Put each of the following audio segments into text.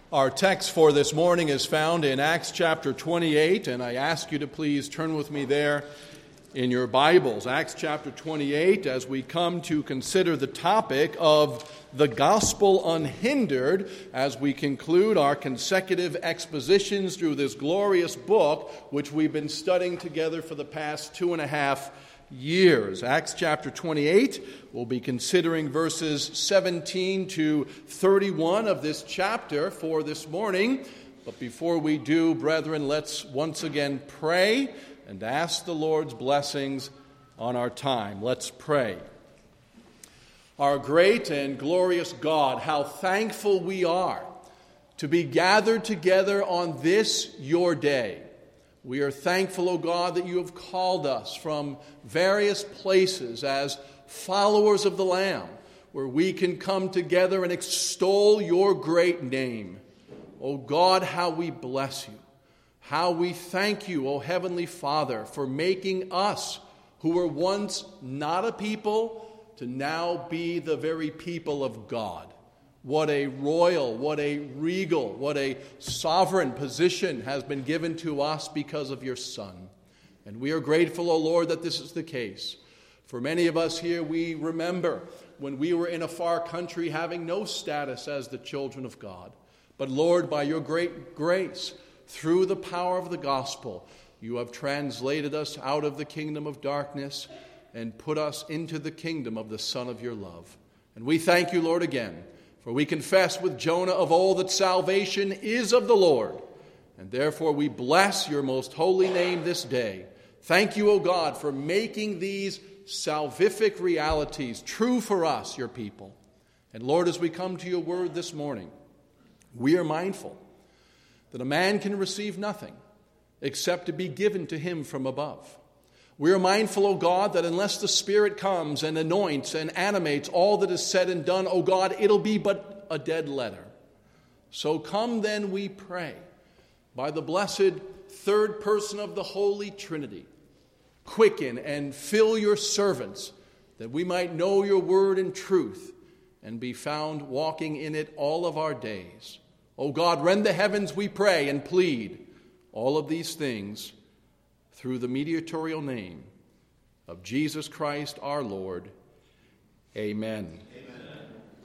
Our text for this morning is found in Acts chapter 28, and I ask you to please turn with me there in your Bibles. Acts chapter 28, as we come to consider the topic of the gospel unhindered, as we conclude our consecutive expositions through this glorious book, which we've been studying together for the past 2.5 years. Acts chapter 28, we'll be considering verses 17 to 31 of this chapter for this morning. But before we do, brethren, let's once again pray and ask the Lord's blessings on our time. Let's pray. Our great and glorious God, how thankful we are to be gathered together on this your day. We are thankful, O God, that you have called us from various places as followers of the Lamb, where we can come together and extol your great name. O God, how we bless you. How we thank you, O Heavenly Father, for making us, who were once not a people, to now be the very people of God. What a royal, what a regal, what a sovereign position has been given to us because of your Son. And we are grateful, O Lord, that this is the case. For many of us here, we remember when we were in a far country having no status as the children of God. But Lord, by your great grace, through the power of the gospel, you have translated us out of the kingdom of darkness and put us into the kingdom of the Son of your love. And we thank you, Lord, again. For we confess with Jonah of old that salvation is of the Lord, and therefore we bless your most holy name this day. Thank you, O God, for making these salvific realities true for us, your people. And Lord, as we come to your word this morning, we are mindful that a man can receive nothing except to be given to him from above. We are mindful, O God, that unless the Spirit comes and anoints and animates all that is said and done, O God, it'll be but a dead letter. So come then, we pray, by the blessed third person of the Holy Trinity, quicken and fill your servants, that we might know your word in truth and be found walking in it all of our days. O God, rend the heavens, we pray and plead all of these things through the mediatorial name of Jesus Christ our Lord. Amen. Amen.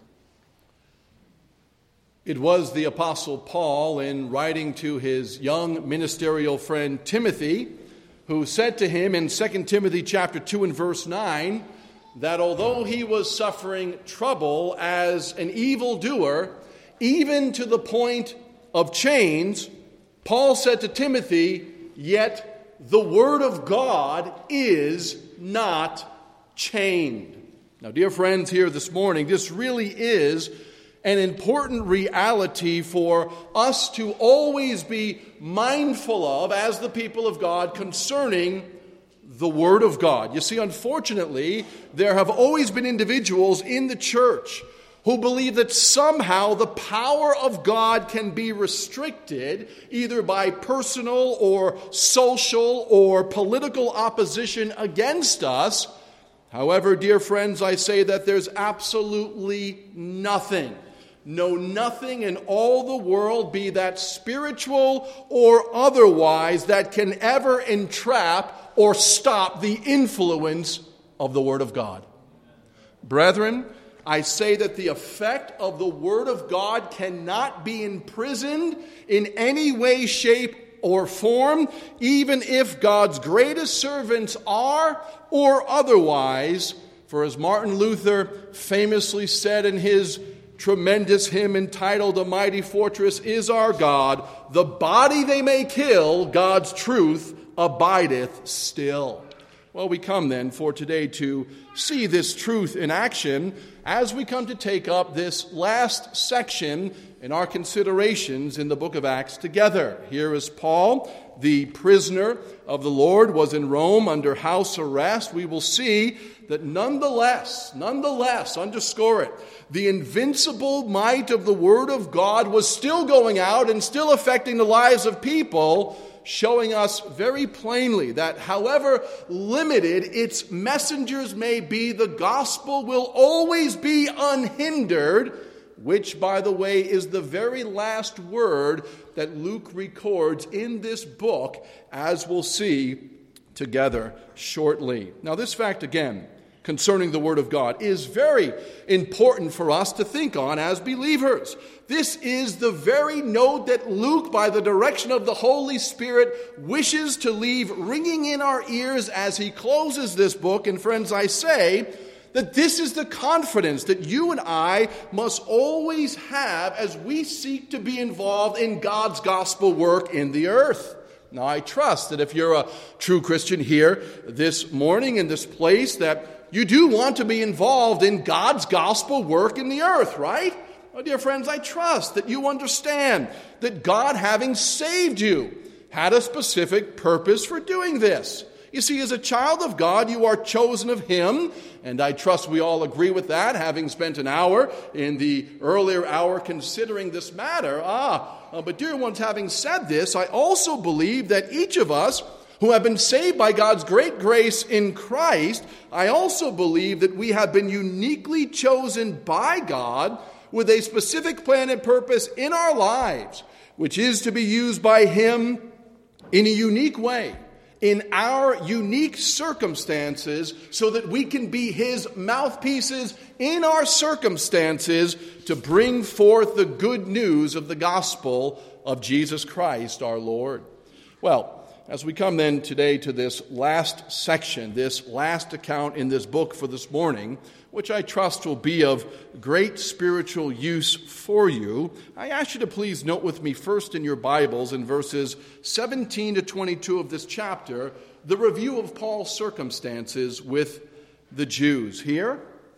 It was the Apostle Paul, in writing to his young ministerial friend Timothy, who said to him in 2 Timothy chapter 2 and verse 9, that although he was suffering trouble as an evildoer, even to the point of chains, Paul said to Timothy, yet the word of God is not chained. Now, dear friends, here this morning, this really is an important reality for us to always be mindful of as the people of God concerning the word of God. You see, unfortunately, there have always been individuals in the church who believe that somehow the power of God can be restricted either by personal or social or political opposition against us. However, dear friends, I say that there's absolutely nothing in all the world, be that spiritual or otherwise, that can ever entrap or stop the influence of the Word of God. Brethren, I say that the effect of the Word of God cannot be imprisoned in any way, shape, or form, even if God's greatest servants are or otherwise. For as Martin Luther famously said in his tremendous hymn entitled "A Mighty Fortress is Our God," the body they may kill, God's truth abideth still. Well, we come then for today to see this truth in action as we come to take up this last section in our considerations in the book of Acts together. Here is Paul, the prisoner of the Lord, was in Rome under house arrest. We will see that nonetheless, underscore it, the invincible might of the Word of God was still going out and still affecting the lives of people, showing us very plainly that however limited its messengers may be, the gospel will always be unhindered which, by the way, is the very last word that Luke records in this book, as we'll see together shortly. Now, this fact, again, concerning the Word of God, is very important for us to think on as believers. This is the very note that Luke, by the direction of the Holy Spirit, wishes to leave ringing in our ears as he closes this book. And friends, I say that this is the confidence that you and I must always have as we seek to be involved in God's gospel work in the earth. Now, I trust that if you're a true Christian here this morning in this place, that you do want to be involved in God's gospel work in the earth, right? Well, dear friends, I trust that you understand that God, having saved you, had a specific purpose for doing this. You see, as a child of God, you are chosen of Him, and I trust we all agree with that, having spent an hour in the earlier hour considering this matter. But dear ones, having said this, I also believe that each of us who have been saved by God's great grace in Christ, I also believe that we have been uniquely chosen by God with a specific plan and purpose in our lives, which is to be used by Him in a unique way, in our unique circumstances, so that we can be His mouthpieces in our circumstances to bring forth the good news of the gospel of Jesus Christ our Lord. Well, as we come then today to this last section, this last account in this book for this morning, which I trust will be of great spiritual use for you, I ask you to please note with me first in your Bibles in verses 17 to 22 of this chapter, the review of Paul's circumstances with the Jews. Here,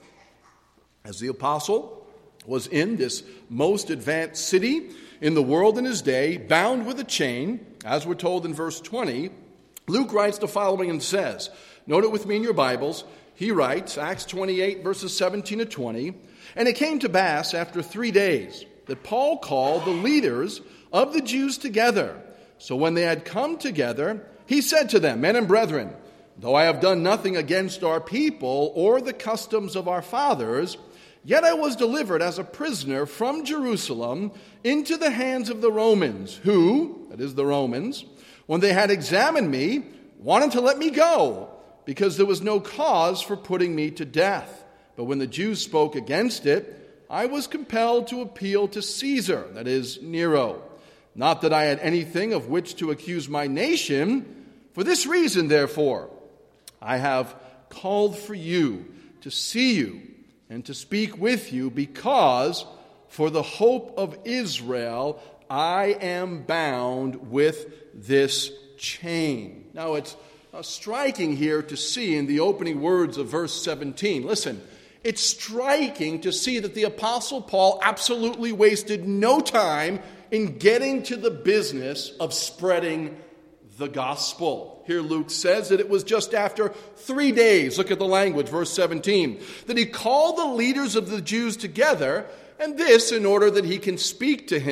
as the apostle was in this most advanced city in the world in his day, bound with a chain, as we're told in verse 20, Luke writes the following and says, note it with me in your Bibles, he writes, Acts 28, verses 17 to 20, and it came to pass after 3 days that Paul called the leaders of the Jews together. So when they had come together, he said to them, Men and brethren, though I have done nothing against our people or the customs of our fathers, yet I was delivered as a prisoner from Jerusalem into the hands of the Romans, who, that is the Romans, when they had examined me, wanted to let me go, because there was no cause for putting me to death. But when the Jews spoke against it, I was compelled to appeal to Caesar, that is Nero. Not that I had anything of which to accuse my nation. For this reason, therefore, I have called for you to see you and to speak with you, because for the hope of Israel I am bound with this chain. Now it's striking here to see in the opening words of verse 17. Listen, it's striking to see that the Apostle Paul absolutely wasted no time in getting to the business of spreading the gospel. Here Luke says that it was just after 3 days, look at the language, verse 17, that he called the leaders of the Jews together, and this in order that he can speak to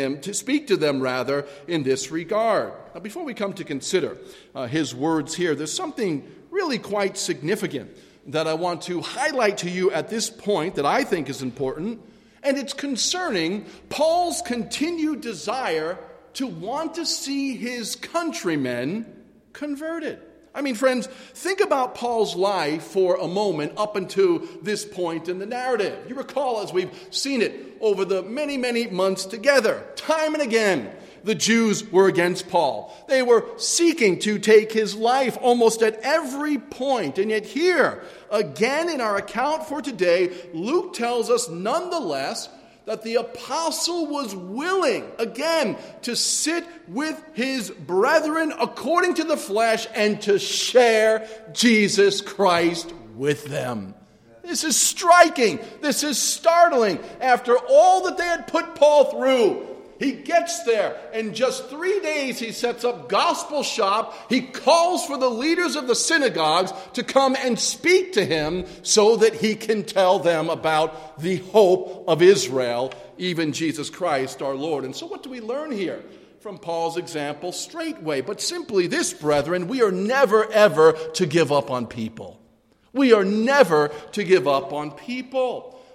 them in this regard. Now, before we come to consider his words here, there's something really quite significant that I want to highlight to you at this point that I think is important, and it's concerning Paul's continued desire to want to see his countrymen converted. I mean, friends, think about Paul's life for a moment up until this point in the narrative. You recall, as we've seen it over the many, many months together, time and again, the Jews were against Paul. They were seeking to take his life almost at every point. And yet here, again in our account for today, Luke tells us nonetheless that the apostle was willing, again, to sit with his brethren according to the flesh and to share Jesus Christ with them. This is striking. This is startling. After all that they had put Paul through, he gets there. In just 3 days, he sets up gospel shop. He calls for the leaders of the synagogues to come and speak to him so that he can tell them about the hope of Israel, even Jesus Christ our Lord. And so what do we learn here from Paul's example? Straightway, but simply this, brethren, we are never, ever to give up on people. We are never to give up on people.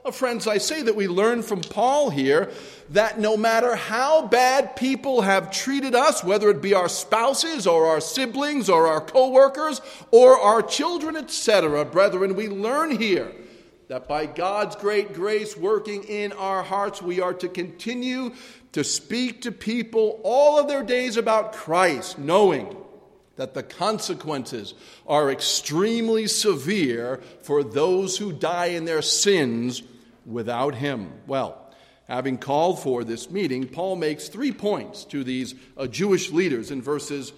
Friends, I say that we learn from Paul here that no matter how bad people have treated us, whether it be our spouses or our siblings or our co-workers or our children, etc., brethren, we learn here that by God's great grace working in our hearts, we are to continue to speak to people all of their days about Christ, knowing that the consequences are extremely severe for those who die in their sins without him. Well, having called for this meeting, Paul makes 3 points to these Jewish leaders in verses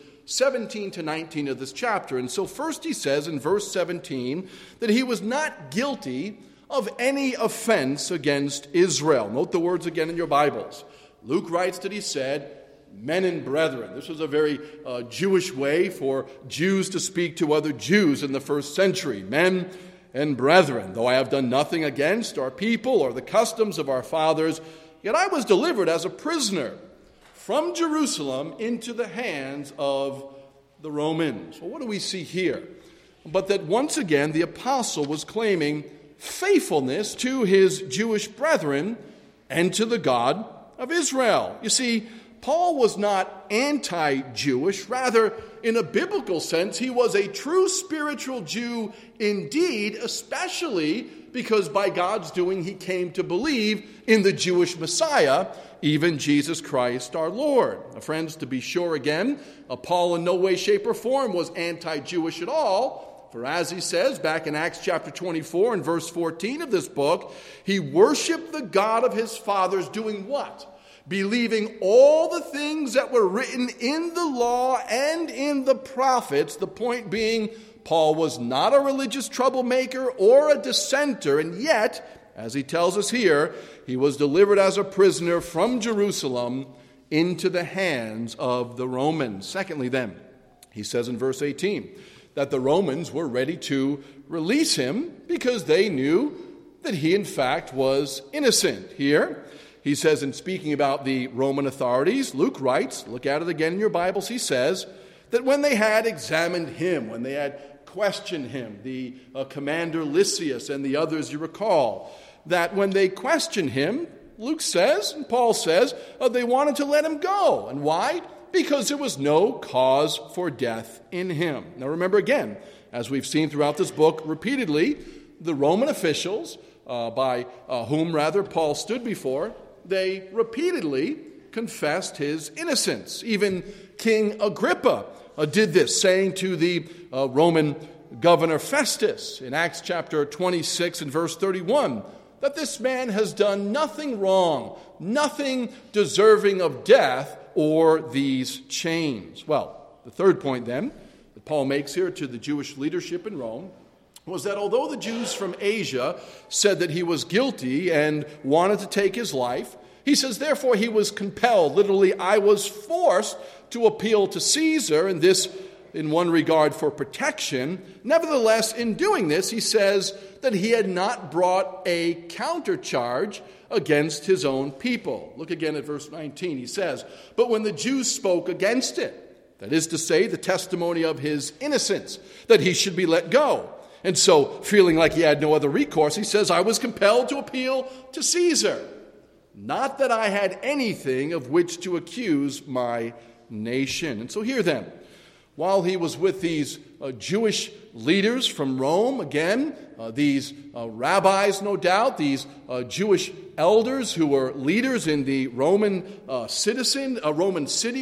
17 to 19 of this chapter. And so first he says in verse 17 that he was not guilty of any offense against Israel. Note the words again in your Bibles. Luke writes that he said, men and brethren. This was a very Jewish way for Jews to speak to other Jews in the first century. Men and brethren, though I have done nothing against our people or the customs of our fathers, yet I was delivered as a prisoner from Jerusalem into the hands of the Romans. Well, what do we see here? But that once again the apostle was claiming faithfulness to his Jewish brethren and to the God of Israel. You see, Paul was not anti-Jewish. Rather, in a biblical sense, he was a true spiritual Jew indeed, especially because by God's doing he came to believe in the Jewish Messiah, even Jesus Christ our Lord. Now, friends, to be sure again, Paul in no way, shape, or form was anti-Jewish at all. For as he says back in Acts chapter 24 and verse 14 of this book, he worshiped the God of his fathers doing what? Believing all the things that were written in the law and in the prophets. The point being, Paul was not a religious troublemaker or a dissenter, and yet, as he tells us here, he was delivered as a prisoner from Jerusalem into the hands of the Romans. Secondly then, he says in verse 18, that the Romans were ready to release him because they knew that he in fact was innocent. Here, he says, in speaking about the Roman authorities, Luke writes, look at it again in your Bibles, he says, that when they had examined him, when they had questioned him, the commander Lysias and the others, you recall, that when they questioned him, Luke says, and Paul says, they wanted to let him go. And why? Because there was no cause for death in him. Now remember again, as we've seen throughout this book repeatedly, the Roman officials, by whom Paul stood before, they repeatedly confessed his innocence. Even King Agrippa did this, saying to the Roman governor Festus in Acts chapter 26 and verse 31, that this man has done nothing wrong, nothing deserving of death or these chains. Well, the third point then that Paul makes here to the Jewish leadership in Rome was that although the Jews from Asia said that he was guilty and wanted to take his life, he says, therefore he was compelled, literally, I was forced to appeal to Caesar, and this in one regard for protection. Nevertheless, in doing this, he says that he had not brought a countercharge against his own people. Look again at verse 19. He says, but when the Jews spoke against it, that is to say, the testimony of his innocence, that he should be let go. And so, feeling like he had no other recourse, he says, I was compelled to appeal to Caesar. Not that I had anything of which to accuse my nation. And so here then, while he was with these Jewish leaders from Rome, again, these rabbis, no doubt, these Jewish elders who were leaders in the Roman city,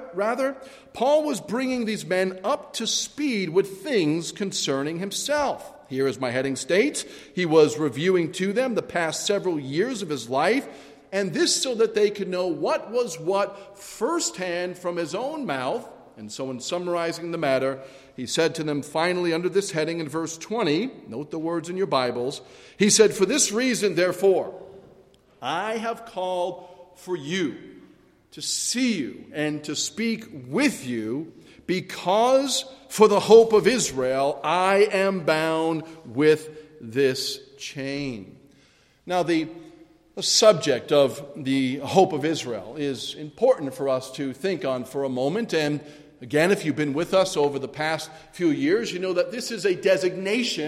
Paul was bringing these men up to speed with things concerning himself. Here, as my heading states, he was reviewing to them the past several years of his life, and this so that they could know what was what firsthand from his own mouth. And so in summarizing the matter, he said to them finally under this heading in verse 20, note the words in your Bibles, he said, for this reason, therefore, I have called for you to see you and to speak with you, because for the hope of Israel I am bound with this chain. Now the subject of the hope of Israel is important for us to think on for a moment. And again, if you've been with us over the past few years, you know that this is a designation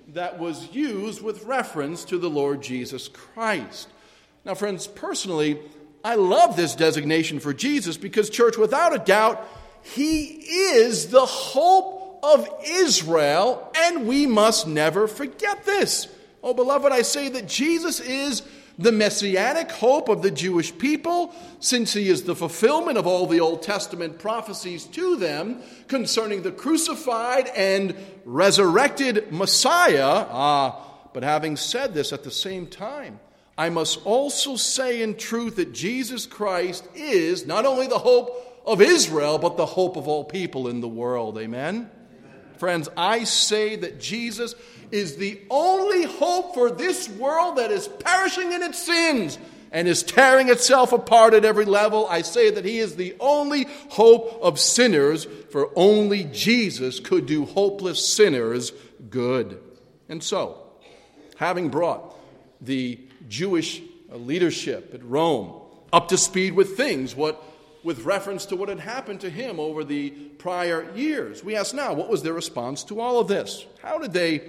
that was used with reference to the Lord Jesus Christ. Now, friends, personally, I love this designation for Jesus because, church, without a doubt, he is the hope of Israel, and we must never forget this. Oh, beloved, I say that Jesus is the messianic hope of the Jewish people, since he is the fulfillment of all the Old Testament prophecies to them concerning the crucified and resurrected Messiah. But having said this, at the same time, I must also say in truth that Jesus Christ is not only the hope of Israel, but the hope of all people in the world. Amen? Friends, I say that Jesus is the only hope for this world that is perishing in its sins and is tearing itself apart at every level. I say that he is the only hope of sinners, for only Jesus could do hopeless sinners good. And so, having brought the Jewish leadership at Rome up to speed with things, with reference to what had happened to him over the prior years, we ask now, what was their response to all of this? How did they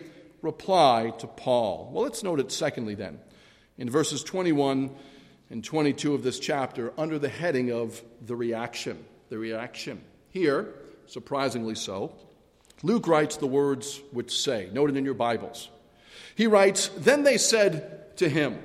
reply to Paul? Well, let's note it secondly then, in verses 21 and 22 of this chapter, under the heading of the reaction. The reaction. Here, surprisingly so, Luke writes the words which say, noted in your Bibles. He writes, "Then they said to him,"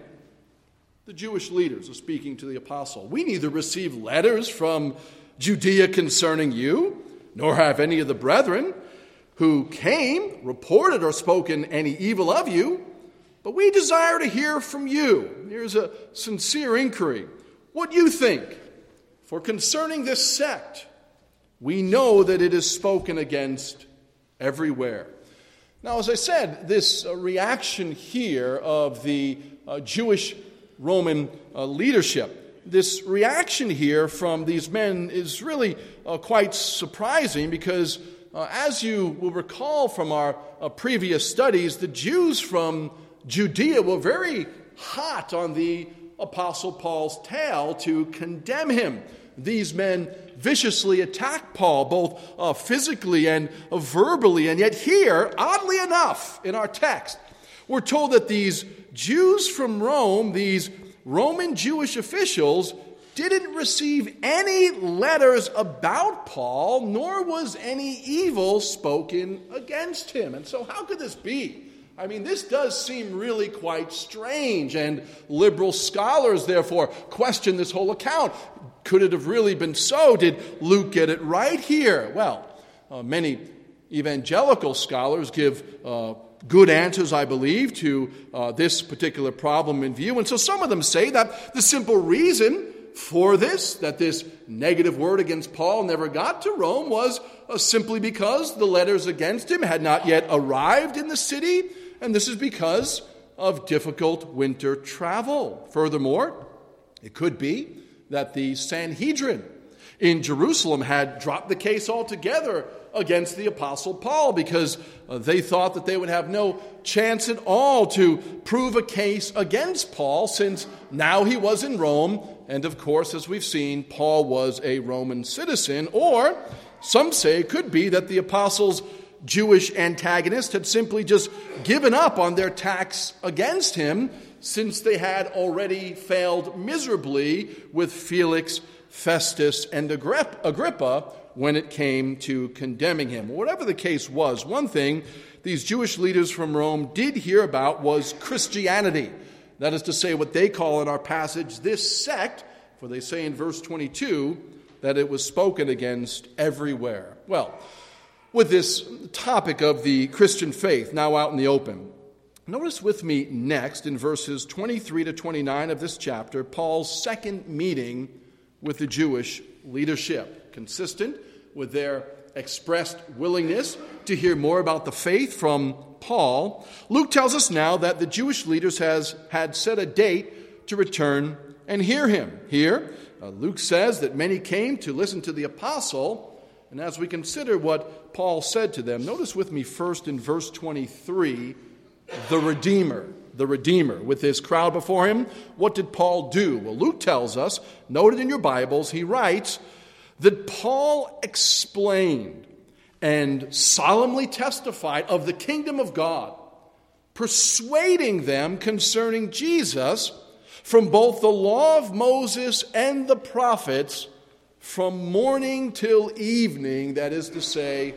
the Jewish leaders are speaking to the apostle, "We neither receive letters from Judea concerning you, nor have any of the brethren who came reported or spoken any evil of you, but we desire to hear from you." Here's a sincere inquiry. What you think? For concerning this sect, we know that it is spoken against everywhere. Now, as I said, this reaction here of the Jewish Roman leadership, this reaction here from these men is really quite surprising because as you will recall from our previous studies, the Jews from Judea were very hot on the Apostle Paul's tail to condemn him. These men viciously attacked Paul, both physically and verbally. And yet here, oddly enough, in our text, we're told that these Jews from Rome, these Roman Jewish officials, didn't receive any letters about Paul, nor was any evil spoken against him. And so how could this be? I mean, this does seem really quite strange, and liberal scholars, therefore, question this whole account. Could it have really been so? Did Luke get it right here? Well, many evangelical scholars give good answers, I believe, to this particular problem in view. And so some of them say that the simple reason for this, that this negative word against Paul never got to Rome, was simply because the letters against him had not yet arrived in the city, and this is because of difficult winter travel. Furthermore, it could be that the Sanhedrin in Jerusalem had dropped the case altogether against the Apostle Paul because they thought that they would have no chance at all to prove a case against Paul, since now he was in Rome, and of course, as we've seen, Paul was a Roman citizen. Or some say it could be that the apostles' Jewish antagonists had simply just given up on their attacks against him, since they had already failed miserably with Felix, Festus, and Agrippa when it came to condemning him. Whatever the case was, one thing these Jewish leaders from Rome did hear about was Christianity. That is to say, what they call in our passage this sect, for they say in verse 22 that it was spoken against everywhere. Well, with this topic of the Christian faith now out in the open, notice with me next in verses 23 to 29 of this chapter, Paul's second meeting with the Jewish leadership, consistent with their expressed willingness to hear more about the faith from Paul. Luke tells us now that the Jewish leaders had set a date to return and hear him. Here, Luke says that many came to listen to the apostle, and as we consider what Paul said to them, notice with me first in verse 23, the Redeemer, with his crowd before him. What did Paul do? Well, Luke tells us, noted in your Bibles, he writes that Paul explained and solemnly testified of the kingdom of God, persuading them concerning Jesus from both the law of Moses and the prophets, from morning till evening, that is to say,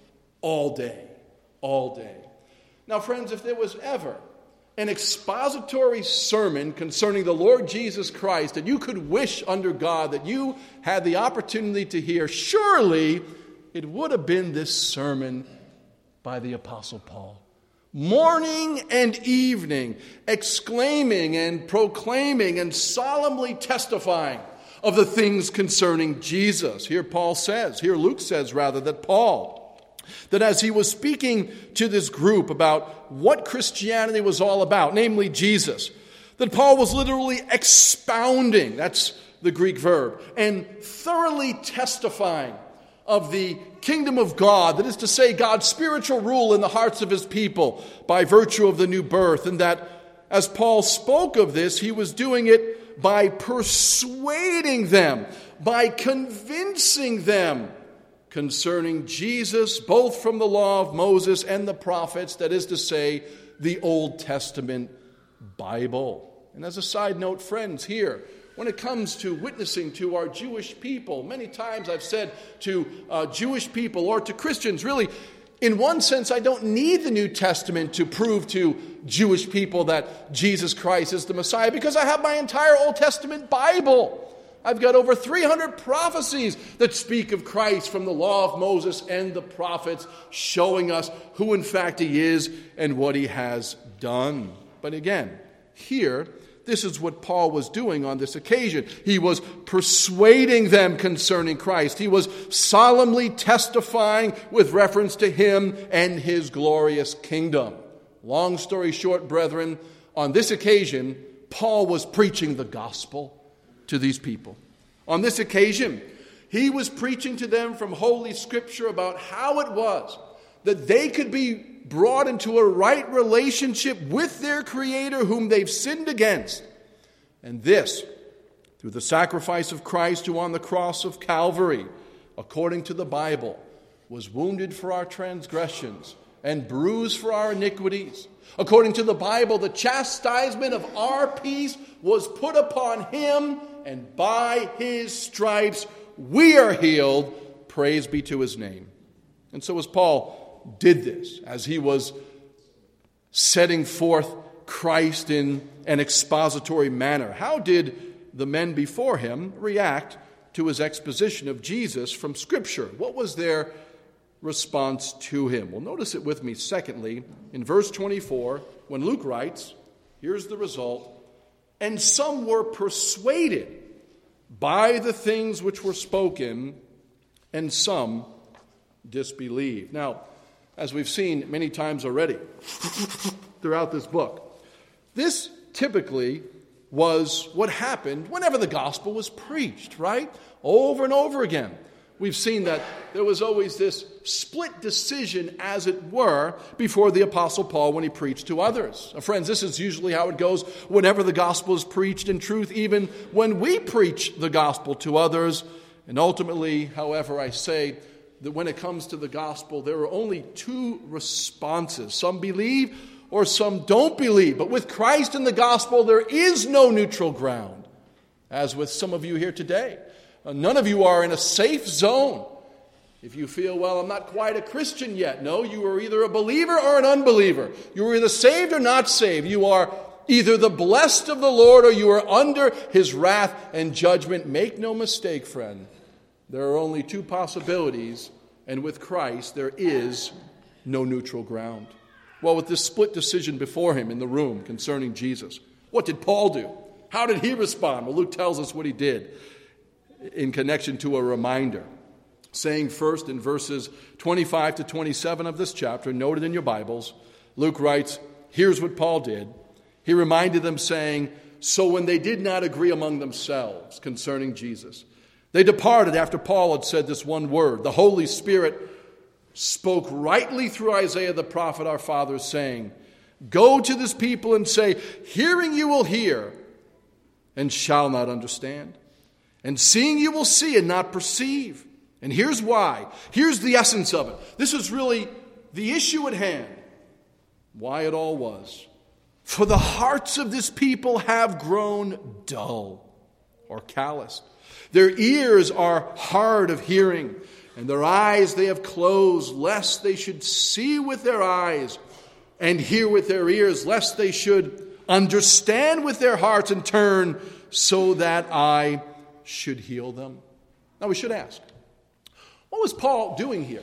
all day, all day. Now, friends, if there was ever an expository sermon concerning the Lord Jesus Christ that you could wish under God that you had the opportunity to hear, surely it would have been this sermon by the Apostle Paul. Morning and evening, exclaiming and proclaiming and solemnly testifying of the things concerning Jesus. Here Luke says that Paul, that as he was speaking to this group about what Christianity was all about, namely Jesus, that Paul was literally expounding, that's the Greek verb, and thoroughly testifying of the kingdom of God, that is to say, God's spiritual rule in the hearts of his people by virtue of the new birth, and that as Paul spoke of this, he was doing it by persuading them, by convincing them concerning Jesus, both from the law of Moses and the prophets, that is to say, the Old Testament Bible. And as a side note, friends, here, when it comes to witnessing to our Jewish people, many times I've said to Jewish people or to Christians, really, in one sense, I don't need the New Testament to prove to Jewish people that Jesus Christ is the Messiah, because I have my entire Old Testament Bible. I've got over 300 prophecies that speak of Christ from the law of Moses and the prophets, showing us who in fact he is and what he has done. But again, here, this is what Paul was doing on this occasion. He was persuading them concerning Christ. He was solemnly testifying with reference to him and his glorious kingdom. Long story short, brethren, on this occasion, Paul was preaching the gospel to these people. On this occasion, he was preaching to them from Holy Scripture about how it was that they could be brought into a right relationship with their Creator whom they've sinned against. And this, through the sacrifice of Christ, who on the cross of Calvary, according to the Bible, was wounded for our transgressions and bruised for our iniquities. According to the Bible, the chastisement of our peace was put upon him, and by his stripes we are healed. Praise be to his name. And so as Paul did this, as he was setting forth Christ in an expository manner, how did the men before him react to his exposition of Jesus from Scripture? What was their response to him? Well, notice it with me, secondly, in verse 24, when Luke writes, here's the result, and some were persuaded by the things which were spoken, and some disbelieved. Now, as we've seen many times already throughout this book, this typically was what happened whenever the gospel was preached, right? Over and over again. We've seen that there was always this split decision, as it were, before the Apostle Paul when he preached to others. Now, friends, this is usually how it goes whenever the gospel is preached. In truth, even when we preach the gospel to others. And ultimately, however, I say that when it comes to the gospel, there are only two responses. Some believe or some don't believe. But with Christ and the gospel, there is no neutral ground. As with some of you here today. None of you are in a safe zone. If you feel, well, I'm not quite a Christian yet. No, you are either a believer or an unbeliever. You are either saved or not saved. You are either the blessed of the Lord or you are under his wrath and judgment. Make no mistake, friend. There are only two possibilities, and with Christ there is no neutral ground. Well, with this split decision before him in the room concerning Jesus, what did Paul do? How did he respond? Well, Luke tells us what he did in connection to a reminder, saying first in verses 25 to 27 of this chapter, noted in your Bibles, Luke writes, here's what Paul did. He reminded them, saying, so when they did not agree among themselves concerning Jesus, they departed after Paul had said this one word. The Holy Spirit spoke rightly through Isaiah the prophet, our fathers, saying, go to this people and say, hearing you will hear and shall not understand. And seeing you will see and not perceive. And here's why. Here's the essence of it. This is really the issue at hand. why it all was. For the hearts of this people have grown dull or calloused. Their ears are hard of hearing, and their eyes they have closed, lest they should see with their eyes and hear with their ears, lest they should understand with their hearts and turn, so that I should heal them. Now we should ask, what was Paul doing here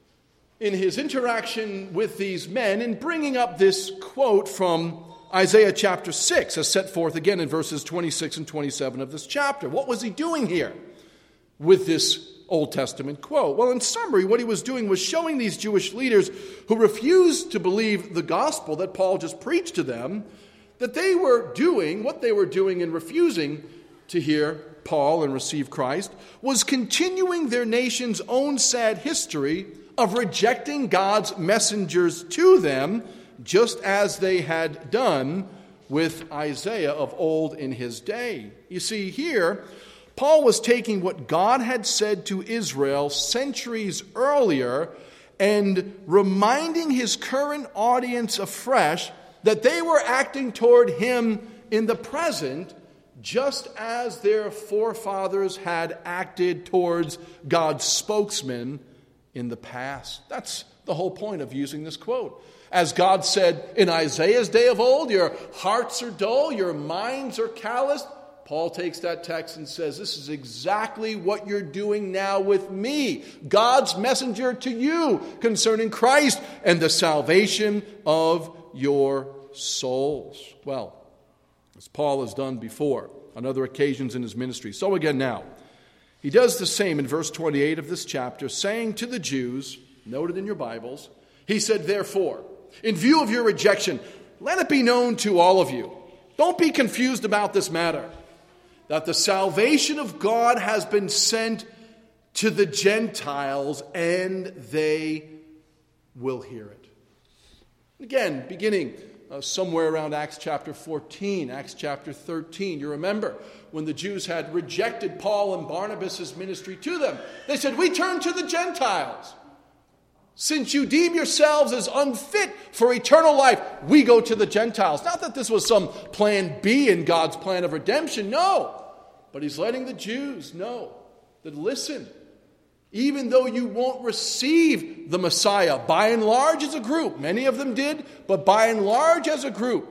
in his interaction with these men in bringing up this quote from Isaiah chapter 6, as set forth again in verses 26 and 27 of this chapter? What was he doing here with this Old Testament quote? Well, in summary, what he was doing was showing these Jewish leaders who refused to believe the gospel that Paul just preached to them, that they were doing, what they were doing in refusing to hear Paul and receive Christ, was continuing their nation's own sad history of rejecting God's messengers to them, just as they had done with Isaiah of old in his day. You see, here, Paul was taking what God had said to Israel centuries earlier and reminding his current audience afresh that they were acting toward him in the present just as their forefathers had acted towards God's spokesman in the past. That's the whole point of using this quote. As God said in Isaiah's day of old, your hearts are dull, your minds are calloused. Paul takes that text and says, this is exactly what you're doing now with me, God's messenger to you concerning Christ and the salvation of your souls. Well, as Paul has done before on other occasions in his ministry, so again now. He does the same in verse 28 of this chapter, saying to the Jews, noted in your Bibles, he said, therefore, in view of your rejection, let it be known to all of you. Don't be confused about this matter, that the salvation of God has been sent to the Gentiles, and they will hear it. Again, beginning somewhere around Acts chapter 14, Acts chapter 13. You remember when the Jews had rejected Paul and Barnabas' ministry to them. They said, we turn to the Gentiles. Since you deem yourselves as unfit for eternal life, we go to the Gentiles. Not that this was some plan B in God's plan of redemption, no. But he's letting the Jews know that, listen, even though you won't receive the Messiah, by and large as a group, many of them did, but by and large as a group,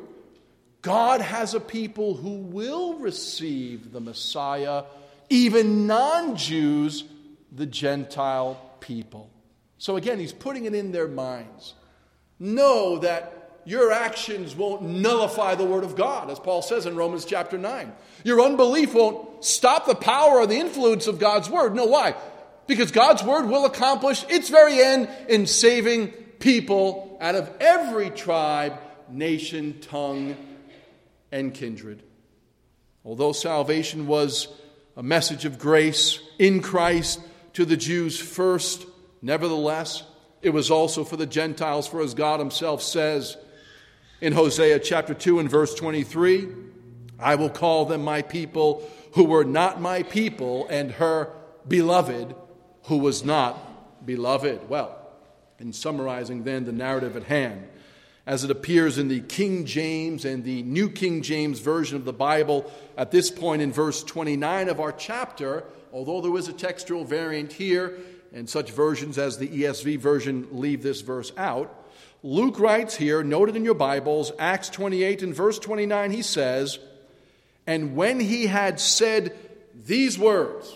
God has a people who will receive the Messiah, even non-Jews, the Gentile people. So again, he's putting it in their minds. Know that your actions won't nullify the word of God, as Paul says in Romans chapter 9. Your unbelief won't stop the power or the influence of God's word. No, why? Because God's word will accomplish its very end in saving people out of every tribe, nation, tongue, and kindred. Although salvation was a message of grace in Christ to the Jews first, nevertheless, it was also for the Gentiles, for as God himself says in Hosea chapter 2 and verse 23, I will call them my people who were not my people, and her beloved who was not beloved. Well, in summarizing then the narrative at hand, as it appears in the King James and the New King James Version of the Bible at this point in verse 29 of our chapter, although there is a textual variant here, and such versions as the ESV version leave this verse out, Luke writes here, noted in your Bibles, Acts 28 and verse 29, he says, and when he had said these words,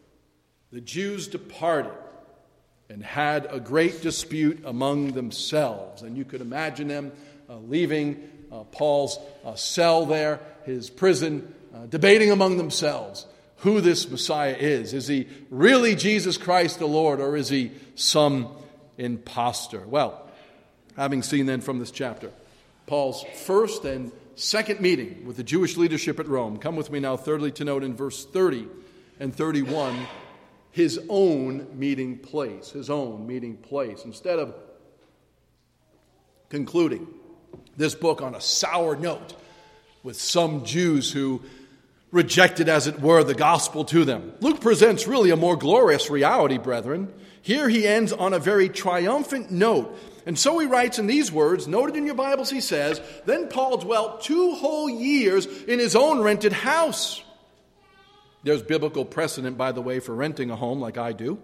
the Jews departed and had a great dispute among themselves. And you could imagine them leaving Paul's cell there, his prison, debating among themselves who this Messiah is. Is he really Jesus Christ the Lord, or is he some impostor? Well, having seen then from this chapter Paul's first and second meeting with the Jewish leadership at Rome, come with me now thirdly to note in verse 30 and 31, his own meeting place. Instead of concluding this book on a sour note with some Jews who rejected, as it were, the gospel to them. Luke presents really a more glorious reality, brethren. Here he ends on a very triumphant note. And so he writes in these words, noted in your Bibles, he says, "Then Paul dwelt 2 whole years in his own rented house." There's biblical precedent, by the way, for renting a home like I do.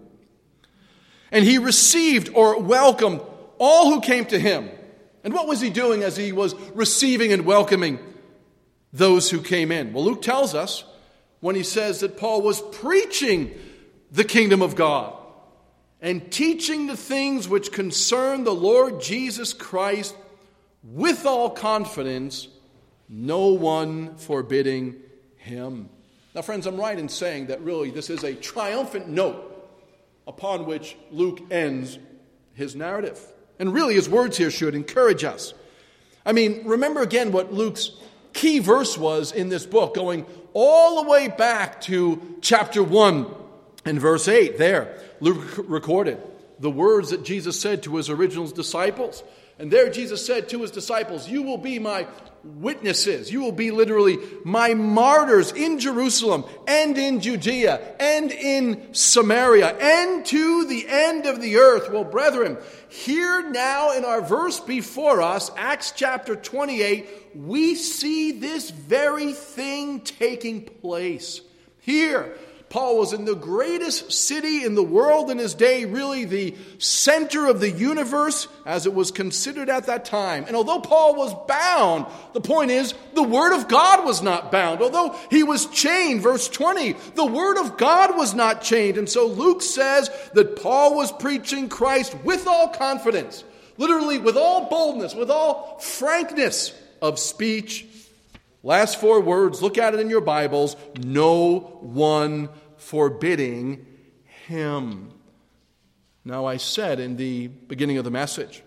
"And he received or welcomed all who came to him." And what was he doing as he was receiving and welcoming those who came in? Well, Luke tells us when he says that Paul was preaching the kingdom of God and teaching the things which concern the Lord Jesus Christ with all confidence, no one forbidding him. Now, friends, I'm right in saying that really this is a triumphant note upon which Luke ends his narrative. And really his words here should encourage us. I mean, remember again what Luke's key verse was in this book, going all the way back to chapter 1 and verse 8. There, Luke recorded the words that Jesus said to his original disciples. And there Jesus said to his disciples, "You will be my witnesses." You will be literally my martyrs in Jerusalem and in Judea and in Samaria and to the end of the earth. Well, brethren, here now in our verse before us, Acts chapter 28, we see this very thing taking place. Here, Paul was in the greatest city in the world in his day, really the center of the universe as it was considered at that time. And although Paul was bound, the point is the word of God was not bound. Although he was chained, verse 20, the word of God was not chained. And so Luke says that Paul was preaching Christ with all confidence, literally with all boldness, with all frankness of speech. Last 4 words, look at it in your Bibles, no one forbidding him. Now, I said in the beginning of the message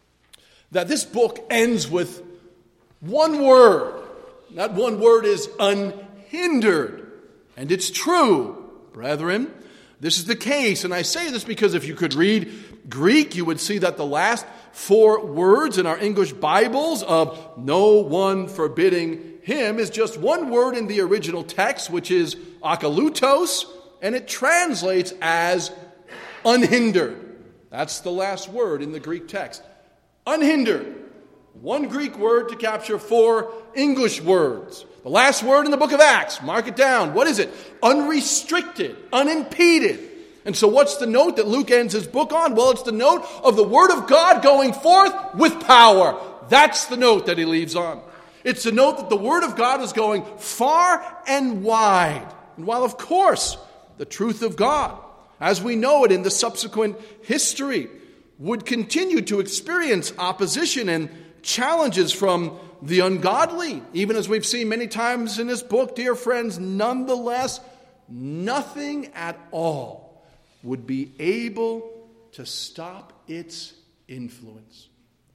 that this book ends with one word. That one word is unhindered. And it's true, brethren. This is the case. And I say this because if you could read Greek, you would see that the last 4 words in our English Bibles of no one forbidding him is just one word in the original text, which is akalutos, and it translates as unhindered. That's the last word in the Greek text. Unhindered. One Greek word to capture 4 English words. The last word in the book of Acts, mark it down. What is it? Unrestricted, unimpeded. And so what's the note that Luke ends his book on? Well, it's the note of the word of God going forth with power. That's the note that he leaves on. It's the note that the word of God is going far and wide. And while, of course, the truth of God, as we know it in the subsequent history, would continue to experience opposition and challenges from the ungodly, even as we've seen many times in this book, dear friends, nonetheless, nothing at all would be able to stop its influence.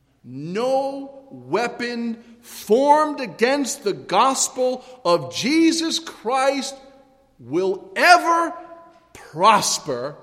No weapon formed against the gospel of Jesus Christ will ever prosper.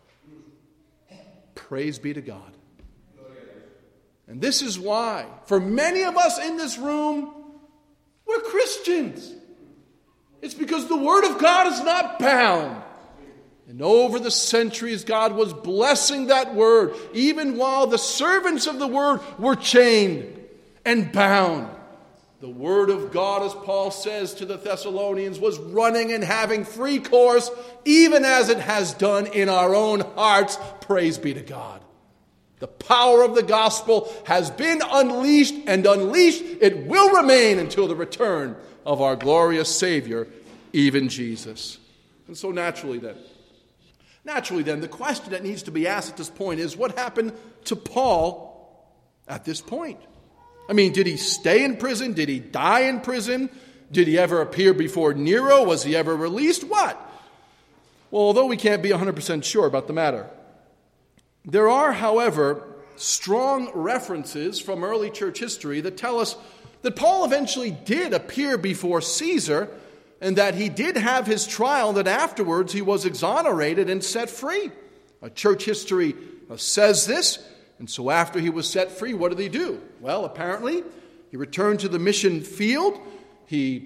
Praise be to God. And this is why, for many of us in this room, we're Christians. It's because the Word of God is not bound. And over the centuries, God was blessing that Word, even while the servants of the Word were chained and bound. The Word of God, as Paul says to the Thessalonians, was running and having free course, even as it has done in our own hearts. Praise be to God. The power of the gospel has been unleashed, and unleashed it will remain until the return of our glorious Savior, even Jesus. And so naturally then, the question that needs to be asked at this point is, what happened to Paul at this point? I mean, did he stay in prison? Did he die in prison? Did he ever appear before Nero? Was he ever released? What? Well, although we can't be 100% sure about the matter, there are, however, strong references from early church history that tell us that Paul eventually did appear before Caesar, and that he did have his trial, that afterwards he was exonerated and set free. Church history says this, and so after he was set free, what did he do? Well, apparently, he returned to the mission field. He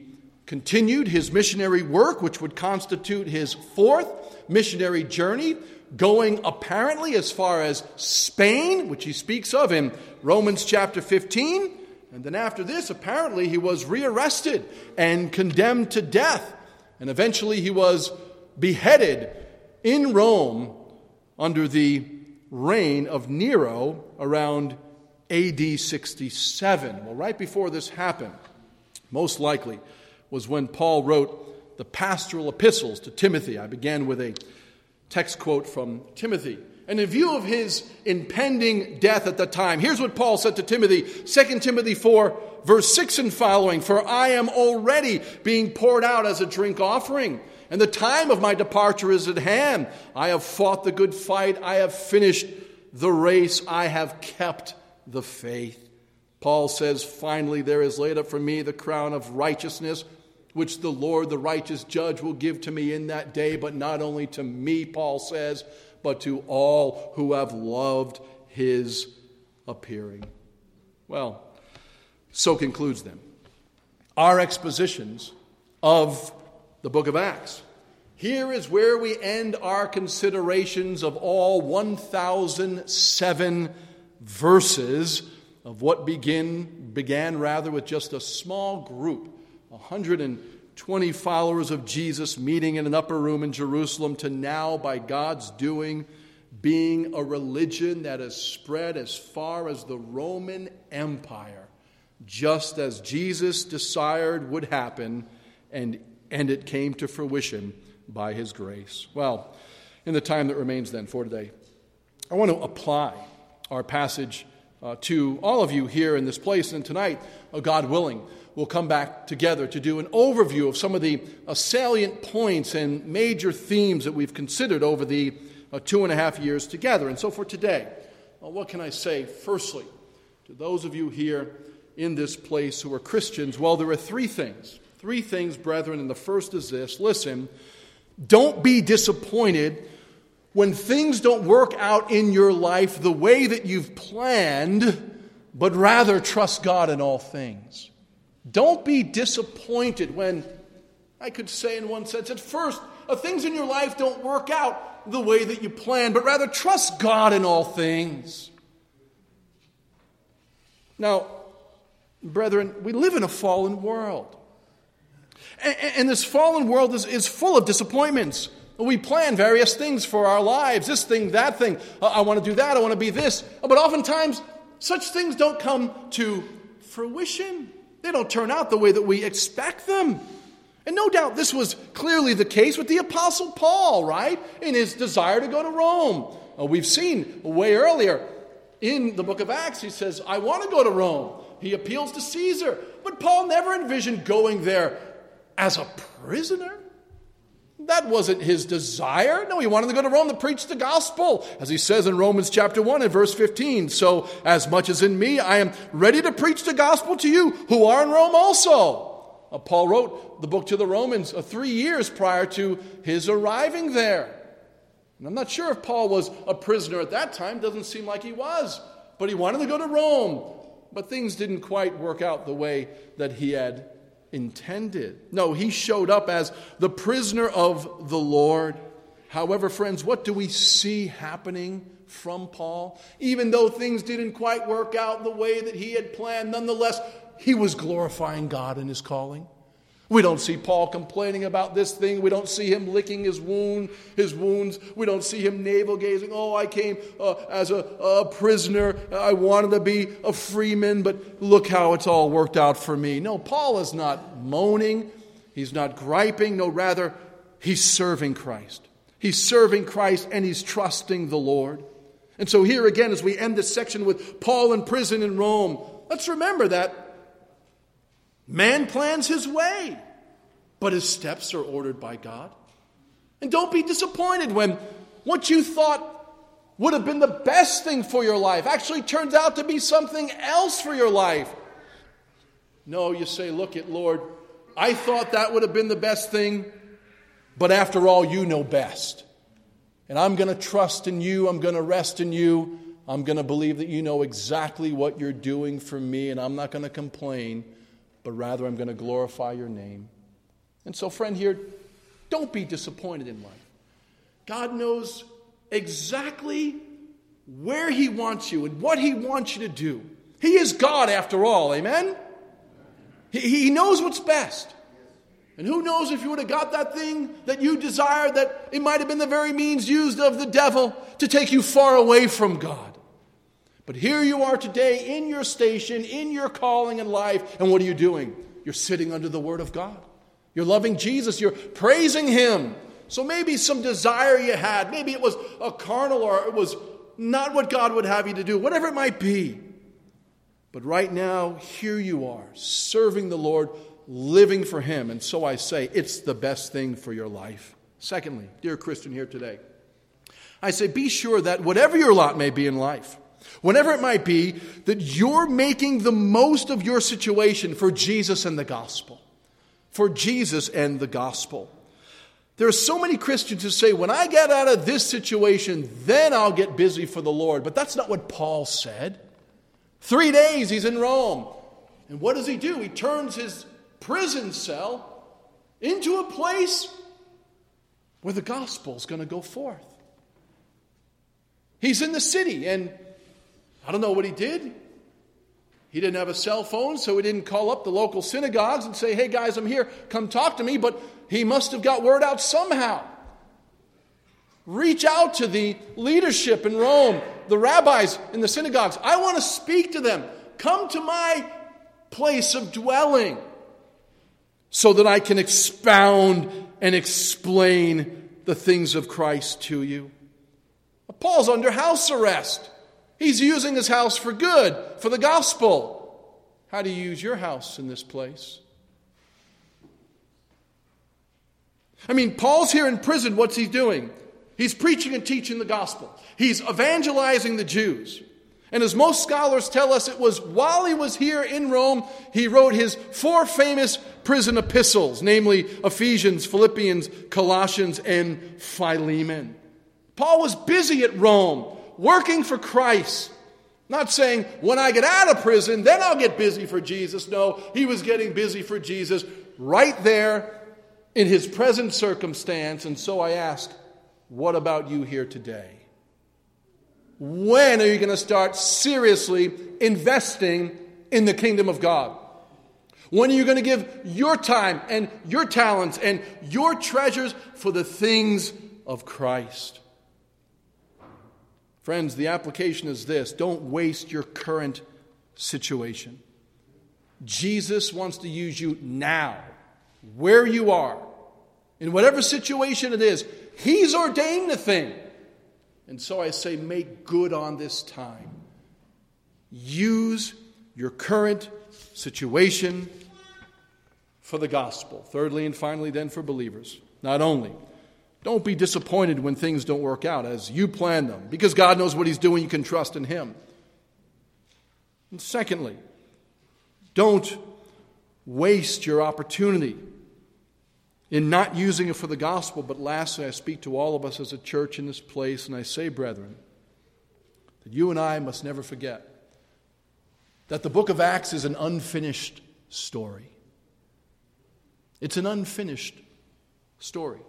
continued his missionary work, which would constitute his fourth missionary journey, going apparently as far as Spain, which he speaks of in Romans chapter 15. And then after this, apparently he was rearrested and condemned to death. And eventually he was beheaded in Rome under the reign of Nero around AD 67. Well, right before this happened, most likely, was when Paul wrote the pastoral epistles to Timothy. I began with a text quote from Timothy. And in view of his impending death at the time, here's what Paul said to Timothy, 2 Timothy 4, verse 6 and following, "For I am already being poured out as a drink offering, and the time of my departure is at hand. I have fought the good fight. I have finished the race. I have kept the faith." Paul says, "Finally, there is laid up for me the crown of righteousness, which the Lord, the righteous judge, will give to me in that day, but not only to me," Paul says, "but to all who have loved his appearing." Well, so concludes then our expositions of the book of Acts. Here is where we end our considerations of all 1,007 verses of what began with just a small group, 120 followers of Jesus meeting in an upper room in Jerusalem, to now, by God's doing, being a religion that has spread as far as the Roman Empire, just as Jesus desired would happen, and it came to fruition by his grace. Well, in the time that remains then for today, I want to apply our passage to all of you here in this place. And tonight, God willing, we'll come back together to do an overview of some of the salient points and major themes that we've considered over the 2.5 years together. And so for today, what can I say? Firstly, to those of you here in this place who are Christians, well, there are three things, brethren, and the first is this. Listen, don't be disappointed when things don't work out in your life the way that you've planned, but rather trust God in all things. Don't be disappointed when, I could say in one sense, at first, things in your life don't work out the way that you planned, but rather trust God in all things. Now, brethren, we live in a fallen world. And this fallen world is full of disappointments. We plan various things for our lives, this thing, that thing. I want to do that, I want to be this. But oftentimes, such things don't come to fruition. They don't turn out the way that we expect them. And no doubt this was clearly the case with the Apostle Paul, right? In his desire to go to Rome. We've seen way earlier in the book of Acts, he says, I want to go to Rome. He appeals to Caesar. But Paul never envisioned going there as a prisoner. That wasn't his desire. No, he wanted to go to Rome to preach the gospel. As he says in Romans chapter 1 and verse 15, "So as much as in me, I am ready to preach the gospel to you who are in Rome also." Paul wrote the book to the Romans 3 years prior to his arriving there. And I'm not sure if Paul was a prisoner at that time. Doesn't seem like he was. But he wanted to go to Rome. But things didn't quite work out the way that he had intended. No, he showed up as the prisoner of the Lord. However, friends, what do we see happening from Paul? Even though things didn't quite work out the way that he had planned, nonetheless, he was glorifying God in his calling. We don't see Paul complaining about this thing. We don't see him licking his wounds. We don't see him navel-gazing. Oh, I came as a prisoner. I wanted to be a freeman, but look how it's all worked out for me. No, Paul is not moaning. He's not griping. No, rather, he's serving Christ. He's serving Christ and he's trusting the Lord. And so here again, as we end this section with Paul in prison in Rome, let's remember that man plans his way, but his steps are ordered by God. And don't be disappointed when what you thought would have been the best thing for your life actually turns out to be something else for your life. No, you say, look at Lord, I thought that would have been the best thing, but after all, you know best. And I'm going to trust in you. I'm going to rest in you. I'm going to believe that you know exactly what you're doing for me, and I'm not going to complain, but rather I'm going to glorify your name. And so, friend, here, don't be disappointed in life. God knows exactly where He wants you and what He wants you to do. He is God after all, amen? He knows what's best. And who knows, if you would have got that thing that you desired, that it might have been the very means used of the devil to take you far away from God. But here you are today in your station, in your calling in life, and what are you doing? You're sitting under the Word of God. You're loving Jesus. You're praising Him. So maybe some desire you had, maybe it was a carnal or it was not what God would have you to do, whatever it might be. But right now, here you are, serving the Lord, living for Him. And so I say, it's the best thing for your life. Secondly, dear Christian here today, I say be sure that whatever your lot may be in life, whenever it might be, that you're making the most of your situation for Jesus and the gospel. For Jesus and the gospel. There are so many Christians who say, when I get out of this situation, then I'll get busy for the Lord. But that's not what Paul said. 3 days he's in Rome. And what does he do? He turns his prison cell into a place where the gospel's going to go forth. He's in the city, and I don't know what he did. He didn't have a cell phone, so he didn't call up the local synagogues and say, hey guys, I'm here, come talk to me. But he must have got word out somehow. Reach out to the leadership in Rome, the rabbis in the synagogues. I want to speak to them. Come to my place of dwelling so that I can expound and explain the things of Christ to you. Paul's under house arrest. He's using his house for good, for the gospel. How do you use your house in this place? I mean, Paul's here in prison. What's he doing? He's preaching and teaching the gospel. He's evangelizing the Jews. And as most scholars tell us, it was while he was here in Rome, he wrote his 4 famous prison epistles, namely Ephesians, Philippians, Colossians, and Philemon. Paul was busy at Rome, working for Christ. Not saying, when I get out of prison, then I'll get busy for Jesus. No, he was getting busy for Jesus right there in his present circumstance. And so I ask, what about you here today? When are you going to start seriously investing in the kingdom of God? When are you going to give your time and your talents and your treasures for the things of Christ? Friends, the application is this: don't waste your current situation. Jesus wants to use you now, where you are, in whatever situation it is. He's ordained the thing. And so I say, make good on this time. Use your current situation for the gospel. Thirdly and finally then for believers. Not only, don't be disappointed when things don't work out as you plan them, because God knows what He's doing. You can trust in Him. And secondly, don't waste your opportunity in not using it for the gospel. But lastly, I speak to all of us as a church in this place, and I say, brethren, that you and I must never forget that the book of Acts is an unfinished story. It's an unfinished story.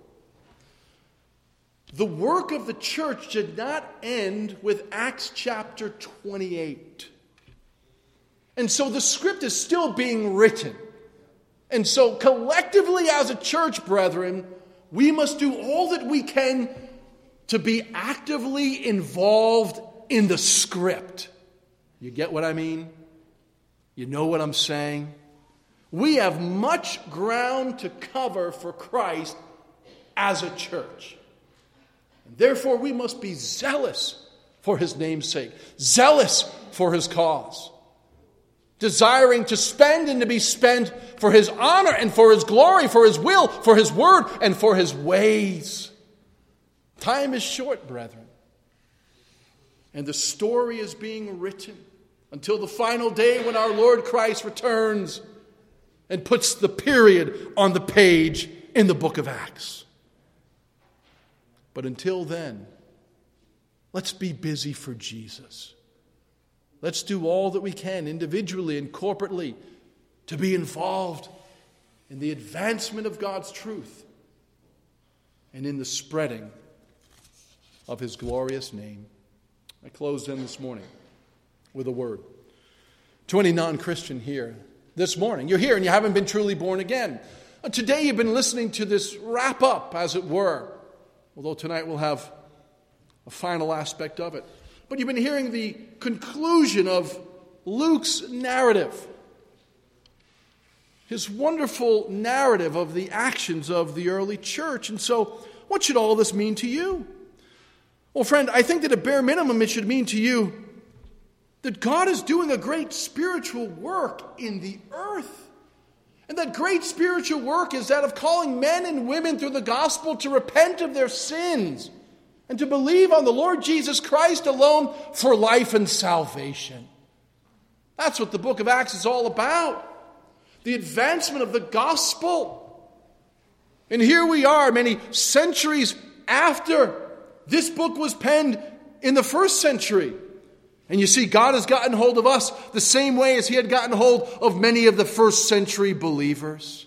The work of the church did not end with Acts chapter 28. And so the script is still being written. And so collectively as a church, brethren, we must do all that we can to be actively involved in the script. You get what I mean? You know what I'm saying? We have much ground to cover for Christ as a church. And therefore, we must be zealous for His name's sake, zealous for His cause, desiring to spend and to be spent for His honor and for His glory, for His will, for His word, and for His ways. Time is short, brethren. And the story is being written until the final day when our Lord Christ returns and puts the period on the page in the book of Acts. But until then, let's be busy for Jesus. Let's do all that we can individually and corporately to be involved in the advancement of God's truth, and in the spreading of His glorious name. I close then this morning with a word. To any non-Christian here this morning, you're here and you haven't been truly born again. Today you've been listening to this wrap-up, as it were, although tonight we'll have a final aspect of it. But you've been hearing the conclusion of Luke's narrative, his wonderful narrative of the actions of the early church. And so, what should all this mean to you? Well, friend, I think that at bare minimum it should mean to you that God is doing a great spiritual work in the earth. And that great spiritual work is that of calling men and women through the gospel to repent of their sins and to believe on the Lord Jesus Christ alone for life and salvation. That's what the book of Acts is all about. The advancement of the gospel. And here we are, many centuries after this book was penned in the first century. And you see, God has gotten hold of us the same way as He had gotten hold of many of the first century believers.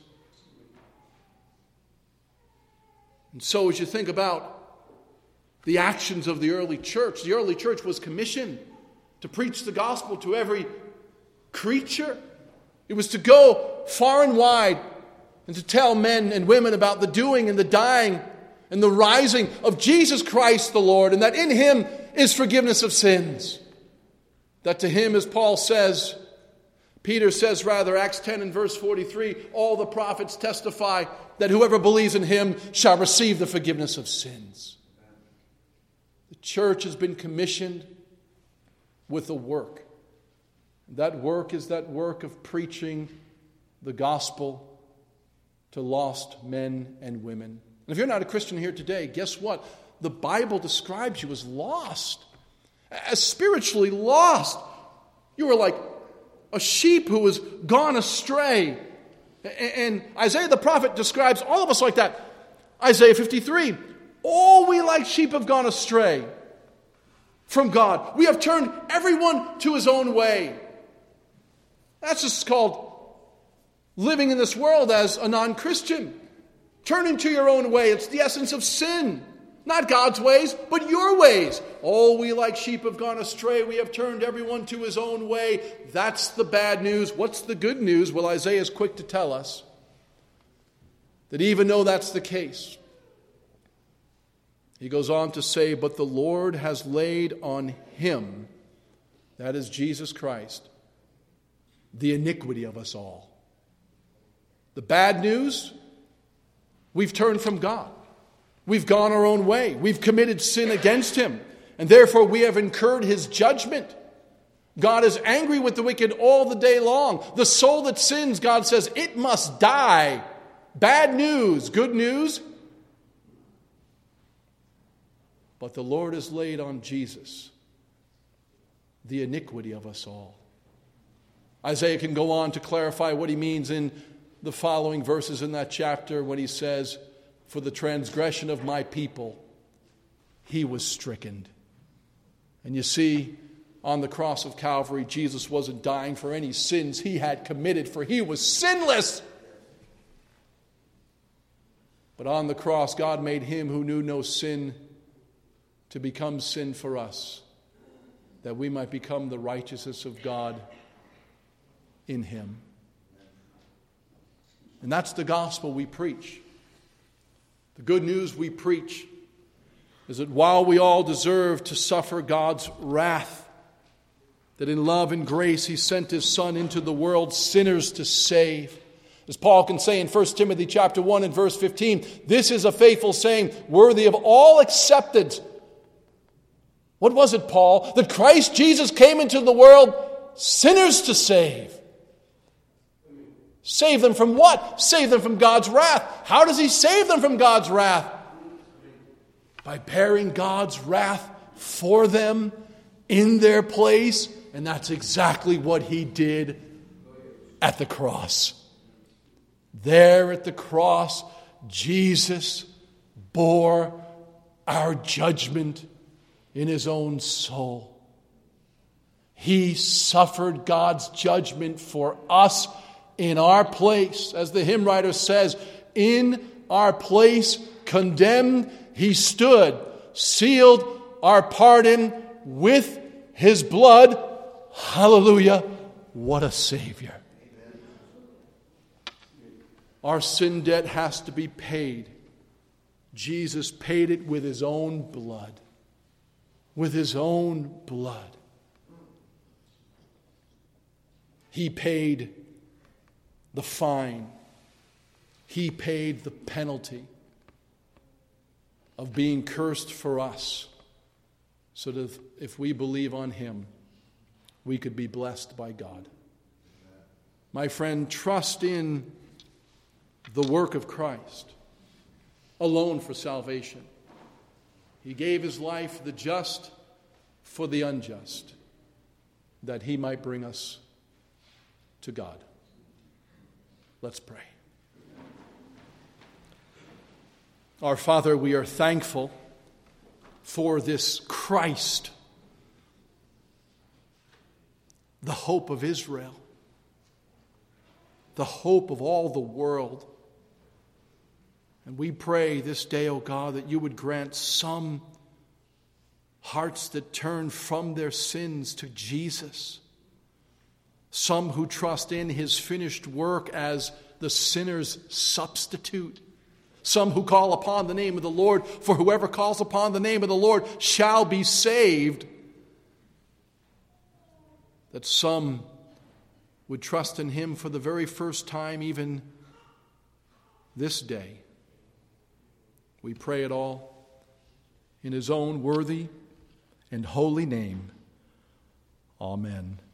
And so as you think about the actions of the early church was commissioned to preach the gospel to every creature. It was to go far and wide and to tell men and women about the doing and the dying and the rising of Jesus Christ the Lord, and that in Him is forgiveness of sins. That to Him, as Paul says, Peter says rather, Acts 10 and verse 43, all the prophets testify that whoever believes in Him shall receive the forgiveness of sins. The church has been commissioned with a work. That work is that work of preaching the gospel to lost men and women. And if you're not a Christian here today, guess what? The Bible describes you as lost, as spiritually lost. You were like a sheep who was gone astray. And Isaiah the prophet describes all of us like that. Isaiah 53, all we like sheep have gone astray from God. We have turned everyone to his own way. That's just called living in this world as a non-Christian. Turning to your own way. It's the essence of sin. Not God's ways, but your ways. All we like sheep have gone astray. We have turned everyone to his own way. That's the bad news. What's the good news? Well, Isaiah is quick to tell us that even though that's the case, he goes on to say, but the Lord has laid on him, that is Jesus Christ, the iniquity of us all. The bad news, we've turned from God. We've gone our own way. We've committed sin against him. And therefore we have incurred his judgment. God is angry with the wicked all the day long. The soul that sins, God says, it must die. Bad news. Good news. But the Lord has laid on Jesus the iniquity of us all. Isaiah can go on to clarify what he means in the following verses in that chapter when he says, for the transgression of my people, he was stricken. And you see, on the cross of Calvary, Jesus wasn't dying for any sins he had committed, for he was sinless. But on the cross, God made him who knew no sin to become sin for us, that we might become the righteousness of God in him. And that's the gospel we preach. The good news we preach is that while we all deserve to suffer God's wrath, that in love and grace he sent his Son into the world, sinners to save. As Paul can say in 1 Timothy chapter 1 and verse 15, this is a faithful saying, worthy of all acceptance. What was it, Paul? That Christ Jesus came into the world, sinners to save. Save them from what? Save them from God's wrath. How does he save them from God's wrath? By bearing God's wrath for them in their place. And that's exactly what he did at the cross. There at the cross, Jesus bore our judgment in his own soul. He suffered God's judgment for us in our place. As the hymn writer says, in our place condemned he stood, sealed our pardon with his blood. Hallelujah. What a Savior. Our sin debt has to be paid. Jesus paid it with his own blood. With his own blood. He paid the fine. He paid the penalty of being cursed for us, so that if we believe on him, we could be blessed by God. My friend, trust in the work of Christ alone for salvation. He gave his life, the just for the unjust, that he might bring us to God. Let's pray. Our Father, we are thankful for this Christ, the hope of Israel, the hope of all the world. And we pray this day, O God, that you would grant some hearts that turn from their sins to Jesus, some who trust in his finished work as the sinner's substitute, some who call upon the name of the Lord, for whoever calls upon the name of the Lord shall be saved. That some would trust in him for the very first time, even this day. We pray it all in his own worthy and holy name. Amen.